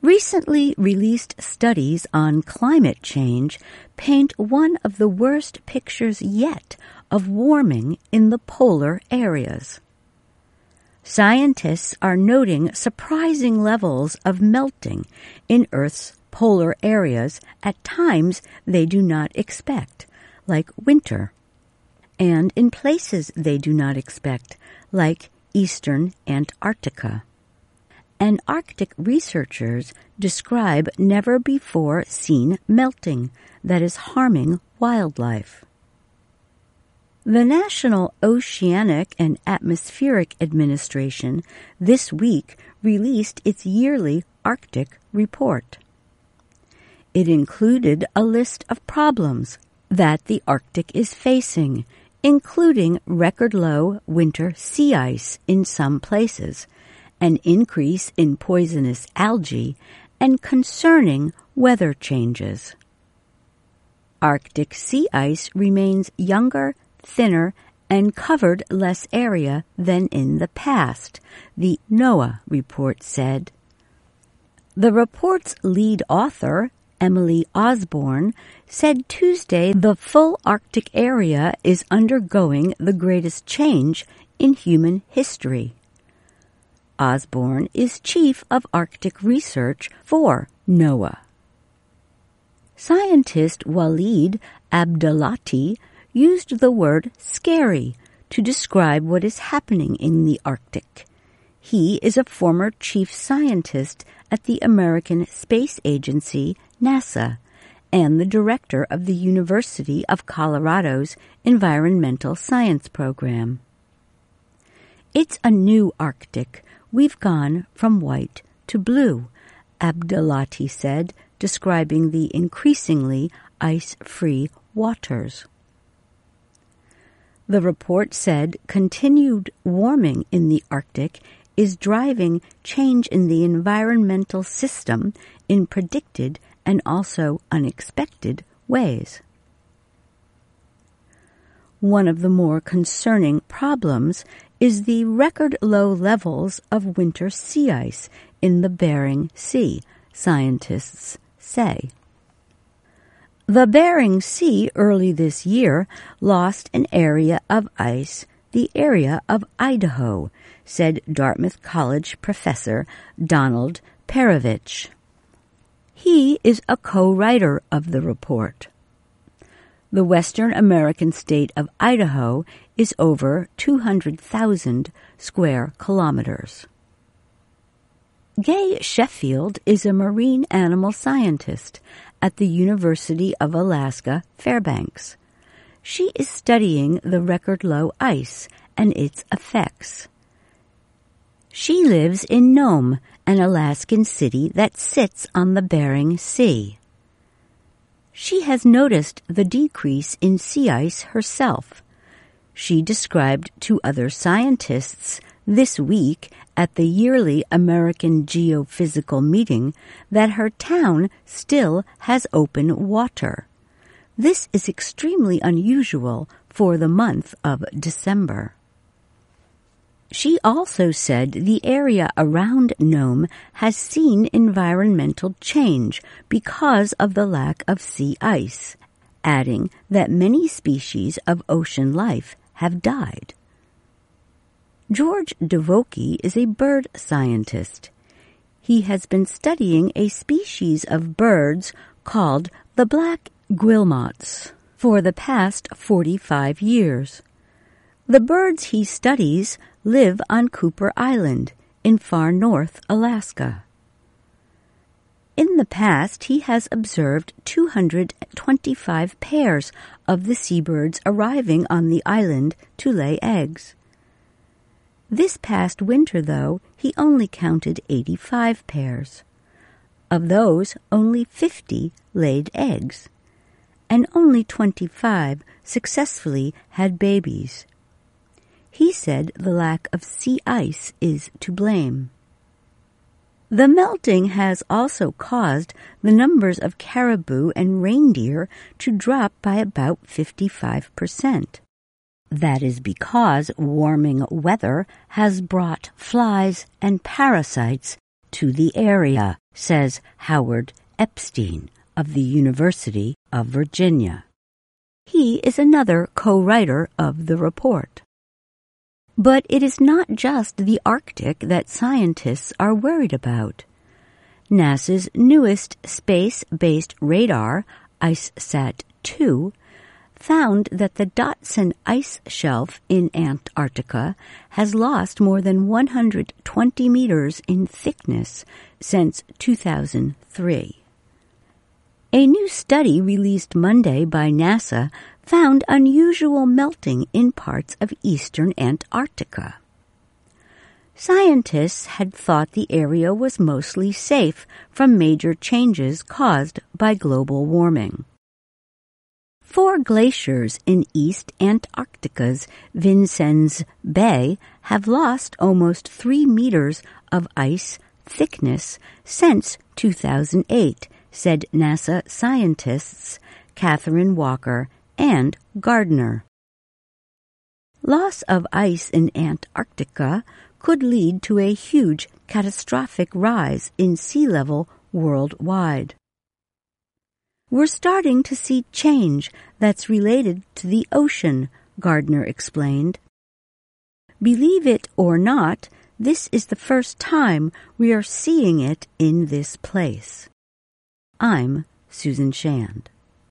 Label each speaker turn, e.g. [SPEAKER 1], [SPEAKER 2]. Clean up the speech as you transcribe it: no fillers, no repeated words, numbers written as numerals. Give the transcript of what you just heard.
[SPEAKER 1] Recently released studies on climate change paint one of the worst pictures yet of warming in the polar areas. Scientists are noting surprising levels of melting in Earth's polar areas at times they do not expect, like winter, and in places they do not expect, like eastern Antarctica. And Arctic researchers describe never-before-seen melting that is harming wildlife. The National Oceanic and Atmospheric Administration this week released its yearly Arctic report. It included a list of problems that the Arctic is facing, including record-low winter sea ice in some places, an increase in poisonous algae, and concerning weather changes. Arctic sea ice remains younger, thinner, and covered less area than in the past, the NOAA report said. The report's lead author, Emily Osborne, said Tuesday the full Arctic area is undergoing the greatest change in human history. Osborne is chief of Arctic research for NOAA. Scientist Walid Abdelati used the word scary to describe what is happening in the Arctic. He is a former chief scientist at the American Space Agency, NASA, and the director of the University of Colorado's Environmental Science Program. It's a new Arctic. We've gone from white to blue, Abdelati said, describing the increasingly ice-free waters. The report said continued warming in the Arctic is driving change in the environmental system in predicted and also unexpected ways. One of the more concerning problems is the record low levels of winter sea ice in the Bering Sea, scientists say. The Bering Sea early this year lost an area of ice, the area of Idaho, said Dartmouth College professor Donald Perovich. He is a co-writer of the report. The western American state of Idaho is over 200,000 square kilometers. Gay Sheffield is a marine animal scientist at the University of Alaska, Fairbanks. She is studying the record-low ice and its effects. She lives in Nome, an Alaskan city that sits on the Bering Sea. She has noticed the decrease in sea ice herself. She described to other scientists this week at the yearly American Geophysical meeting that her town still has open water. This is extremely unusual for the month of December. She also said the area around Nome has seen environmental change because of the lack of sea ice, adding that many species of ocean life have died. George Devokie is a bird scientist. He has been studying a species of birds called the black guillemots for the past 45 years. The birds he studies live on Cooper Island in far north Alaska. In the past, he has observed 225 pairs of the seabirds arriving on the island to lay eggs. This past winter, though, he only counted 85 pairs. Of those, only 50 laid eggs, and only 25 successfully had babies. He said the lack of sea ice is to blame. The melting has also caused the numbers of caribou and reindeer to drop by about 55%. That is because warming weather has brought flies and parasites to the area, says Howard Epstein of the University of Virginia. He is another co-writer of the report. But it is not just the Arctic that scientists are worried about. NASA's newest space-based radar, IceSat-2, found that the Dotson ice shelf in Antarctica has lost more than 120 meters in thickness since 2003. A new study released Monday by NASA found unusual melting in parts of eastern Antarctica. Scientists had thought the area was mostly safe from major changes caused by global warming. 4 glaciers in East Antarctica's Vincennes Bay have lost almost 3 meters of ice thickness since 2008, said NASA scientists Catherine Walker and Gardner. Loss of ice in Antarctica could lead to a huge catastrophic rise in sea level worldwide. We're starting to see change that's related to the ocean, Gardner explained. Believe it or not, this is the first time we are seeing it in this place. I'm Susan Shand.